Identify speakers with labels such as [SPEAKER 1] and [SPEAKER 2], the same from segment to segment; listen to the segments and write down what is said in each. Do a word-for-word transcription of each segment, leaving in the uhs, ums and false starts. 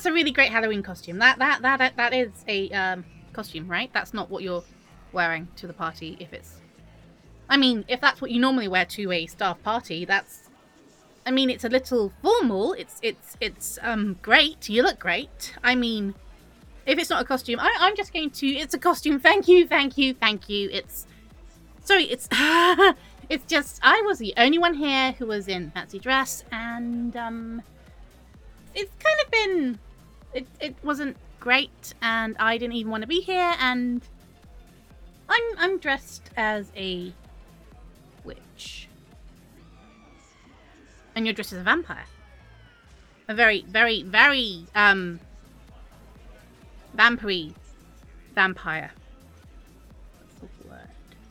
[SPEAKER 1] that's a really great Halloween costume. That that that that is a um, costume, right? That's not what you're wearing to the party. If it's, I mean, if that's what you normally wear to a staff party, that's, I mean, it's a little formal. It's it's it's um great. You look great. I mean, if it's not a costume, I, I'm just going to. It's a costume. Thank you, thank you, thank you. It's sorry. It's it's just I was the only one here who was in fancy dress, and um. It's kind of been, it, it wasn't great, and I didn't even want to be here, and I'm I'm dressed as a witch. And you're dressed as a vampire. A very, very, very, um, vampire vampire. That's the word.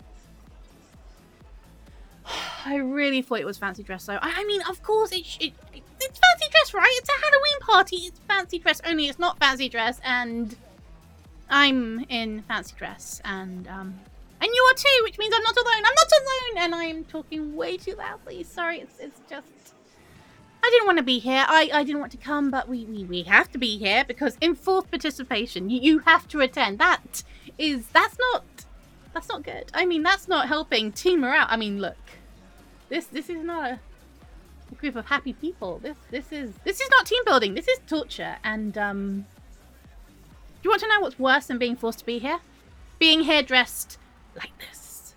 [SPEAKER 1] I really thought it was fancy dress, though. I, I mean, of course, it, it, it it's fancy dress, right? It's a Halloween party. It's fancy dress, only it's not fancy dress, and I'm in fancy dress, and um, and you are too, which means I'm not alone. I'm not alone, and I'm talking way too loudly. Sorry, it's it's just I didn't want to be here. I, I didn't want to come, but we, we we have to be here because enforced participation. You you have to attend. That is that's not that's not good. I mean, that's not helping team morale. I mean, look, this this is not a group of happy people. This this is this is not team building. This is torture. And um, do you want to know what's worse than being forced to be here? Being here dressed like this.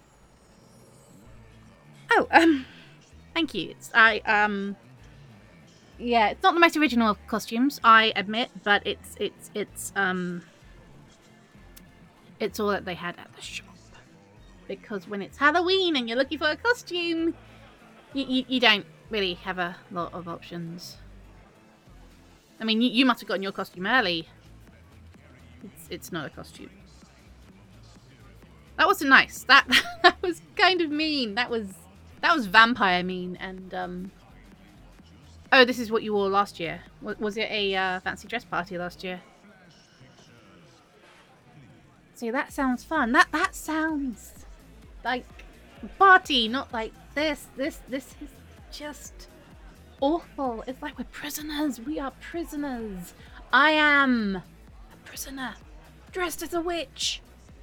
[SPEAKER 1] Oh, um, thank you. It's I um, yeah, it's not the most original of costumes, I admit, but it's it's it's um, it's all that they had at the shop. Because when it's Halloween and you're looking for a costume, you you, you don't really have a lot of options. I mean, you, you must have gotten your costume early. It's it's not a costume. That wasn't nice. That that was kind of mean. That was that was vampire mean. And um. Oh, this is what you wore last year. Was, was it a uh, fancy dress party last year? See, that sounds fun. That that sounds like a party, not like this. This this is just awful. It's like we're prisoners. We are prisoners. I am a prisoner dressed as a witch.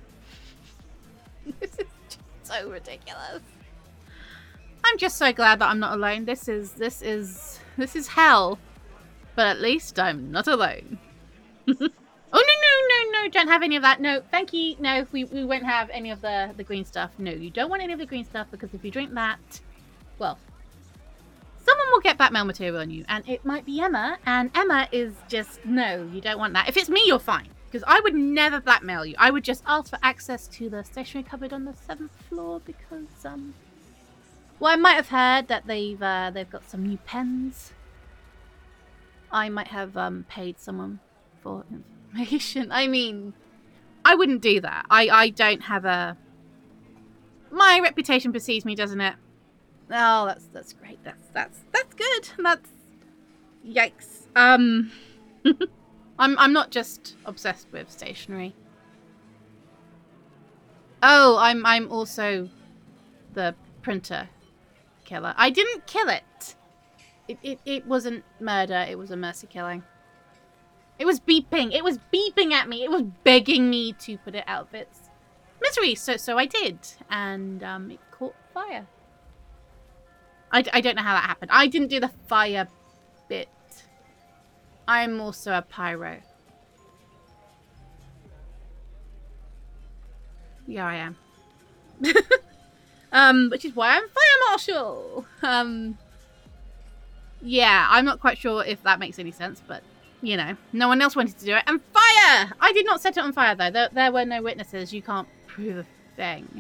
[SPEAKER 1] This is just so ridiculous. I'm just so glad that I'm not alone. This is this is this is hell. But at least I'm not alone. Oh no no no no! Don't have any of that. No, thank you. No, we we won't have any of the the green stuff. No, you don't want any of the green stuff because if you drink that, well, someone will get blackmail material on you, and it might be Emma. And Emma is just no, you don't want that. If it's me, you're fine. Because I would never blackmail you. I would just ask for access to the stationery cupboard on the seventh floor because, um... well, I might have heard that they've, uh, they've got some new pens. I might have, um, paid someone for information. I mean, I wouldn't do that. I, I don't have a... My reputation precedes me, doesn't it? Oh, that's, that's great. That's, that's, that's good. That's... Yikes. Um... I'm I'm not just obsessed with stationery. Oh, I'm I'm also the printer killer. I didn't kill it. It it, it wasn't murder, it was a mercy killing. It was beeping. It was beeping at me. It was begging me to put it out of its misery. So so I did. And um it caught fire. I, I don't know how that happened. I didn't do the fire bit. I'm also a pyro. Yeah, I am. um, which is why I'm fire marshal. Um, yeah, I'm not quite sure if that makes any sense, but you know, no one else wanted to do it. And fire! I did not set it on fire though. There, there were no witnesses. You can't prove a thing.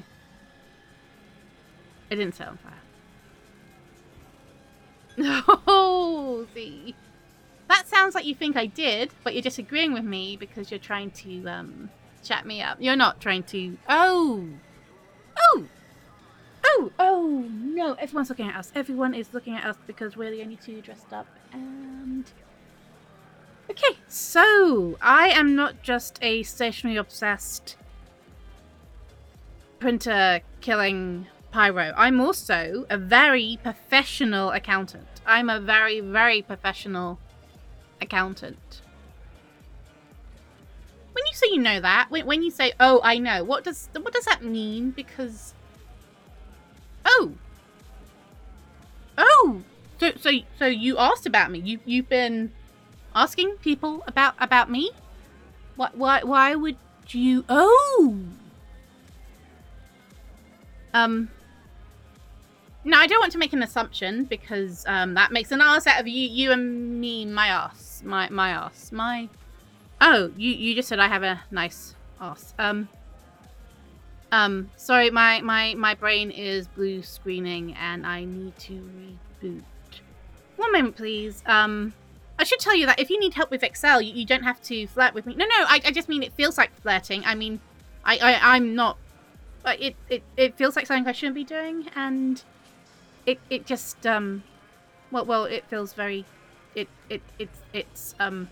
[SPEAKER 1] I didn't set it on fire. Oh, see. That sounds like you think I did, but you're disagreeing with me because you're trying to um, chat me up. You're not trying to... Oh! Oh! Oh! Oh! No, everyone's looking at us. Everyone is looking at us because we're the only two dressed up. And... Okay, so I am not just a stationery obsessed printer killing pyro. I'm also a very professional accountant. I'm a very, very professional accountant. you say you know that? When, when you say, oh, I know, what does what does that mean? Because... Oh. Oh. So so so you asked about me. You you've been asking people about about me? Why why why would you... Oh. Um No, I don't want to make an assumption because um that makes an ass out of you you and me, my ass. My my ass. My Oh, you you just said I have a nice ass. Um Um, sorry, my, my, my brain is blue screening and I need to reboot. One moment, please. Um, I should tell you that if you need help with Excel, you, you don't have to flirt with me. No, no, I, I just mean it feels like flirting. I mean, I, I, I'm not... It, it, it feels like something I shouldn't be doing, and it, it just, um... Well, well, it feels very... It, it, it's, it's, um...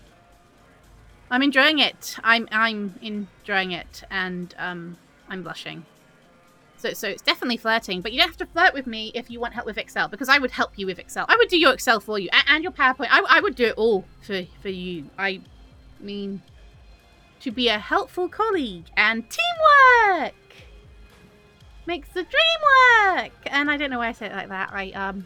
[SPEAKER 1] I'm enjoying it. I'm, I'm enjoying it, and, um... I'm blushing. So so it's definitely flirting, but you don't have to flirt with me if you want help with Excel, because I would help you with Excel. I would do your Excel for you, and, and your PowerPoint. I, I would do it all for, for you. I mean, to be a helpful colleague, and teamwork makes the dream work. And I don't know why I say it like that. I, um,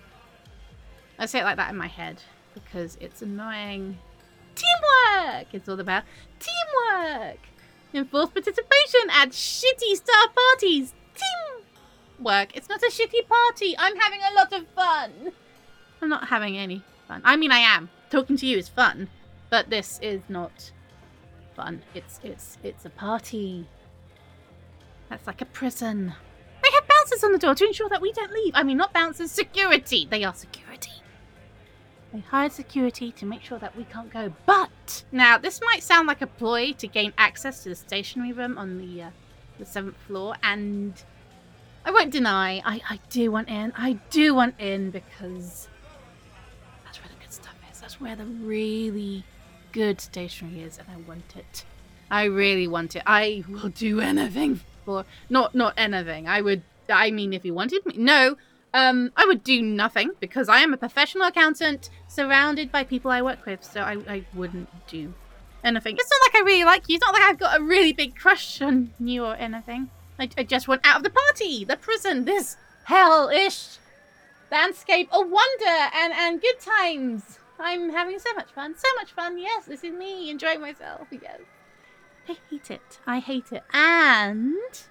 [SPEAKER 1] I say it like that in my head, because it's annoying. Teamwork! It's all about teamwork! Enforced participation at shitty star parties. Teamwork. It's not a shitty party. I'm having a lot of fun. I'm not having any fun. I mean, I am. Talking to you is fun, but this is not fun. It's it's it's a party. That's like a prison. They have bouncers on the door to ensure that we don't leave. I mean, not bouncers, security. They are security. They hired security to make sure that we can't go. But now this might sound like a ploy to gain access to the stationery room on the uh, the seventh floor, and I won't deny I, I do want in. I do want in because that's where the good stuff is. That's where the really good stationery is, and I want it. I really want it. I will do anything for not not anything. I would. I mean, if you wanted me, no. Um, I would do nothing because I am a professional accountant surrounded by people I work with, so I, I wouldn't do anything. It's not like I really like you. It's not like I've got a really big crush on you or anything. I, I just want out of the party, the prison, this hellish landscape of wonder and, and good times. I'm having so much fun. So much fun. Yes, this is me enjoying myself. Yes. I hate it. I hate it. And...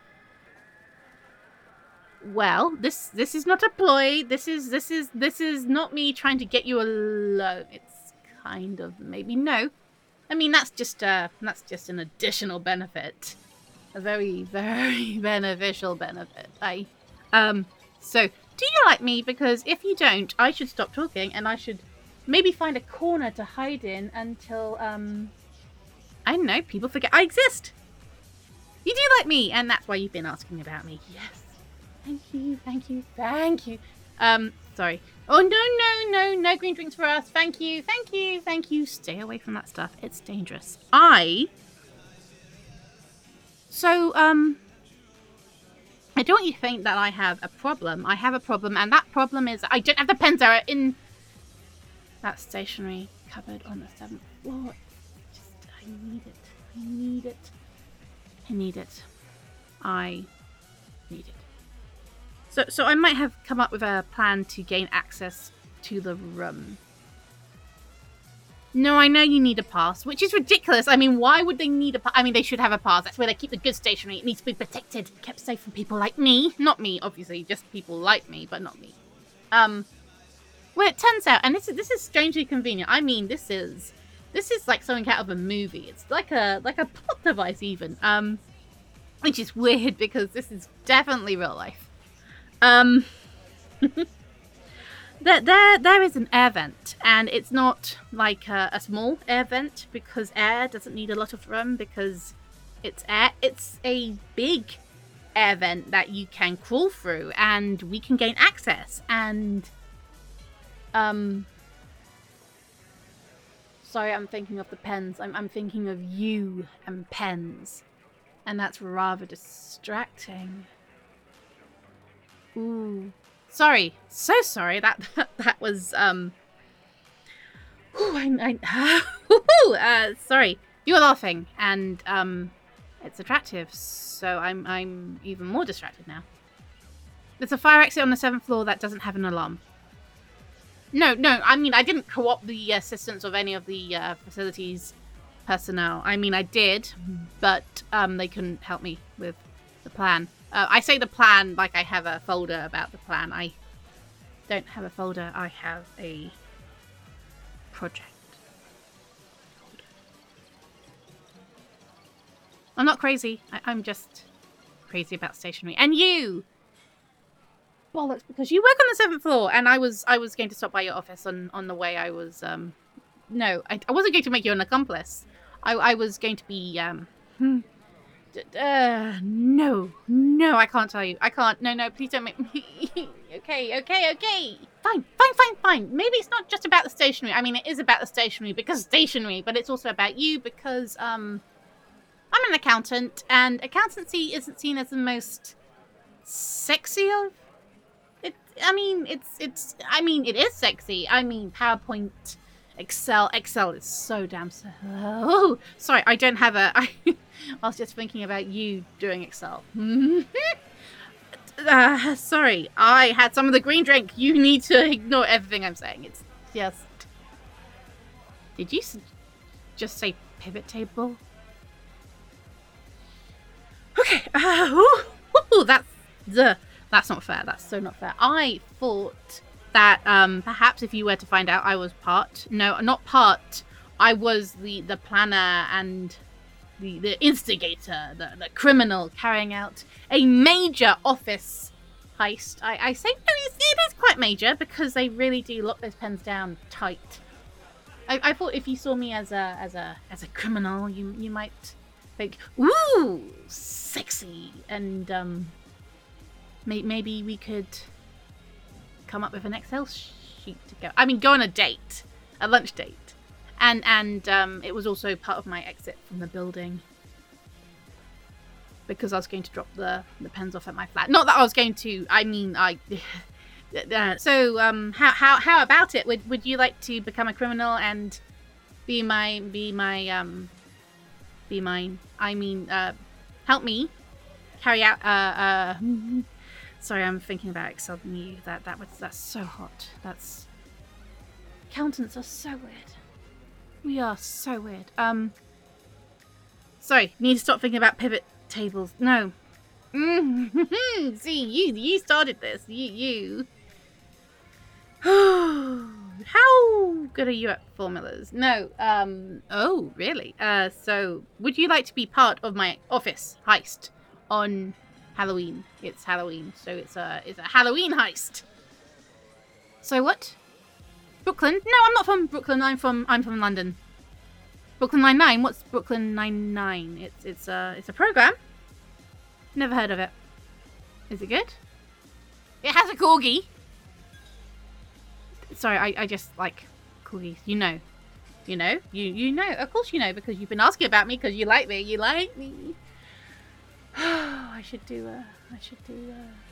[SPEAKER 1] Well, this this is not a ploy. This is this is this is not me trying to get you alone. It's kind of maybe no. I mean that's just uh that's just an additional benefit, a very very beneficial benefit. I um so do you like me? Because if you don't, I should stop talking and I should maybe find a corner to hide in until um I don't know, people forget I exist. You do like me, and that's why you've been asking about me. Yes. Thank you, thank you, thank you. Um, sorry. Oh, no, no, no, no green drinks for us. Thank you, thank you, thank you. Stay away from that stuff. It's dangerous. I... So, um... I don't want you to think that I have a problem. I have a problem, and that problem is I don't have the pens that are in that stationery cupboard on the seventh floor. Just, I need it. I need it. I need it. I need it. So, so I might have come up with a plan to gain access to the room. No, I know you need a pass, which is ridiculous. I mean, why would they need a pass? I mean, they should have a pass. That's where they keep the good stationery. It needs to be protected, kept safe from people like me. Not me, obviously, just people like me, but not me. Um, well, it turns out, and this is this is strangely convenient. I mean, this is this is like something out of a movie. It's like a like a plot device, even. Um, which is weird because this is definitely real life. Um, there, there, there is an air vent, and it's not like a, a small air vent because air doesn't need a lot of room because it's air. It's a big air vent that you can crawl through, and we can gain access. And um, sorry, I'm thinking of the pens. I'm, I'm thinking of you and pens, and that's rather distracting. Ooh, sorry, so sorry. That that, that was um. Ooh, I, I uh, sorry. You're laughing, and um, it's attractive, so I'm I'm even more distracted now. There's a fire exit on the seventh floor that doesn't have an alarm. No, no, I mean, I didn't co-opt the assistance of any of the uh, facilities personnel. I mean, I did, but um, they couldn't help me with the plan. Uh, I say the plan like I have a folder about the plan. I don't have a folder. I have a project. I'm not crazy. I I'm just crazy about stationery. And you! Bollocks, because you work on the seventh floor, and I was I was going to stop by your office on, on the way. I was, um... No, I, I wasn't going to make you an accomplice. I, I was going to be, um... Uh, no. No, I can't tell you. I can't. No, no, please don't make me... Okay, okay, okay. Fine, fine, fine, fine. Maybe it's not just about the stationery. I mean, it is about the stationery because stationery, but it's also about you because, um... I'm an accountant, and accountancy isn't seen as the most sexy of... It, I mean, it's, it's, I mean, it is sexy. I mean, PowerPoint, Excel, Excel is so damn so... Oh, sorry, I don't have a... I, I was just thinking about you doing Excel. uh, sorry, I had some of the green drink. You need to ignore everything I'm saying. It's just... Did you just say pivot table? Okay, uh, ooh, ooh, that's the that's not fair. That's so not fair. I thought that um, perhaps if you were to find out I was part, no, not part. I was the the planner and the the instigator, the the criminal carrying out a major office heist. I I say no, it's, it is quite major because they really do lock those pens down tight. I I thought if you saw me as a as a as a criminal, you you might. Like, ooh, sexy, and um, may- maybe we could come up with an Excel sheet to go. I mean, go on a date, a lunch date, and and um, it was also part of my exit from the building because I was going to drop the the pens off at my flat. Not that I was going to. I mean, I. uh, so um, how how how about it? Would would you like to become a criminal and be my be my um. Be mine. I mean, uh, help me carry out. Uh, uh. Sorry, I'm thinking about Excel. You that that was that's so hot. That's accountants are so weird. We are so weird. Um. Sorry, need to stop thinking about pivot tables. No. Mm-hmm. See, you you started this. You you. How good are you at formulas? No. Um. Oh, really? Uh. So, would you like to be part of my office heist on Halloween? It's Halloween, so it's a it's a Halloween heist. So what? Brooklyn? No, I'm not from Brooklyn. I'm from I'm from London. Brooklyn Nine-Nine. What's Brooklyn Nine-Nine? It's it's a it's a program. Never heard of it. Is it good? It has a corgi. Sorry, I, I just like corgis. You know. You know? You you know. Of course you know, because you've been asking about me because you like me. You like me. Oh, I should do a... I should do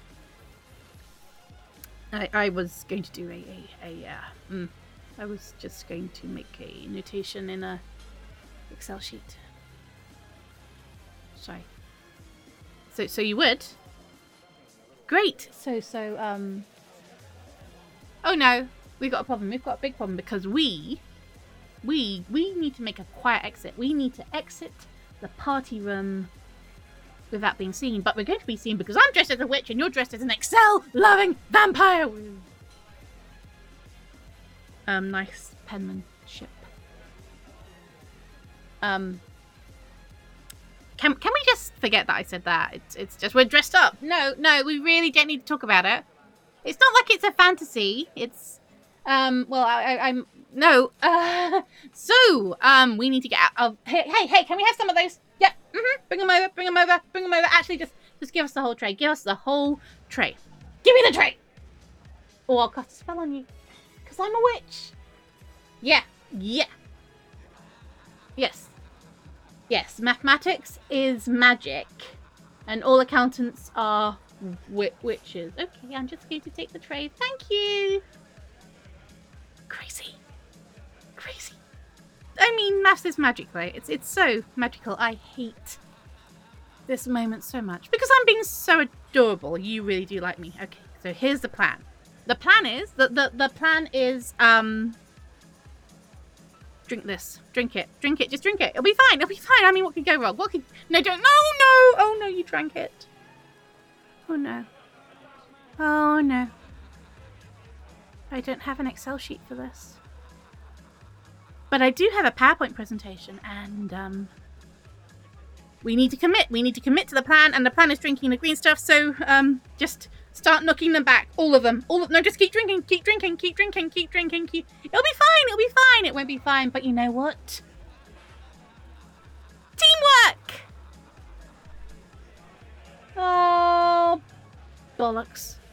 [SPEAKER 1] a... I, I was going to do a... a, a uh, mm, I was just going to make a notation in a Excel sheet. Sorry. So, so you would? Great! So, so, um... Oh no! We've got a problem. We've got a big problem because we, we, we need to make a quiet exit. We need to exit the party room without being seen. But we're going to be seen because I'm dressed as a witch and you're dressed as an Excel-loving vampire. Um, nice penmanship. Um, can can we just forget that I said that? It's it's just we're dressed up. No, no, we really don't need to talk about it. It's not like it's a fantasy. It's, um, well, I, I, I'm, no. Uh, so, um, we need to get out of, hey, hey, hey, can we have some of those? Yeah, mm-hmm. Bring them over, bring them over, bring them over. Actually, just, just give us the whole tray. Give us the whole tray. Give me the tray! Or I'll cast a spell on you. Because I'm a witch. Yeah, yeah. Yes. Yes, mathematics is magic. And all accountants are... W- witches. Okay, I'm just going to take the tray. Thank you. Crazy. Crazy. I mean, maths is magic, though. It's it's so magical. I hate this moment so much. Because I'm being so adorable. You really do like me. Okay, so here's the plan. The plan is... The, the, the plan is... um. Drink this. Drink it. Drink it. Just drink it. It'll be fine. It'll be fine. I mean, what could go wrong? What could... No, don't... No, no! Oh, no, you drank it. Oh, no. Oh, no. I don't have an Excel sheet for this. But I do have a PowerPoint presentation, and um, we need to commit. We need to commit to the plan, and the plan is drinking the green stuff. So um, just start knocking them back, all of them. All of, no, just keep drinking, keep drinking, keep drinking, keep drinking. Keep. It'll be fine. It'll be fine. It won't be fine. But you know what? Teamwork. Oh, bollocks.